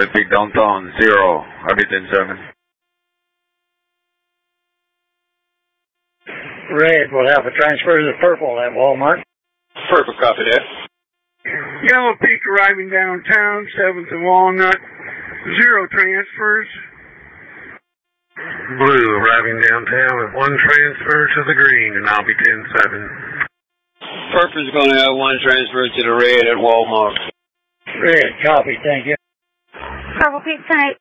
Red downtown, 0, Army 10-7. Red will have a transfer to the purple at Walmart. Purple, copy that. Yellow Peak arriving downtown, 7th and Walnut, 0 transfers. Blue arriving downtown with 1 transfer to the green, and I'll be 10-7. Purple's going to have 1 transfer to the red at Walmart. Red, copy, thank you. Purple Peak 10-8.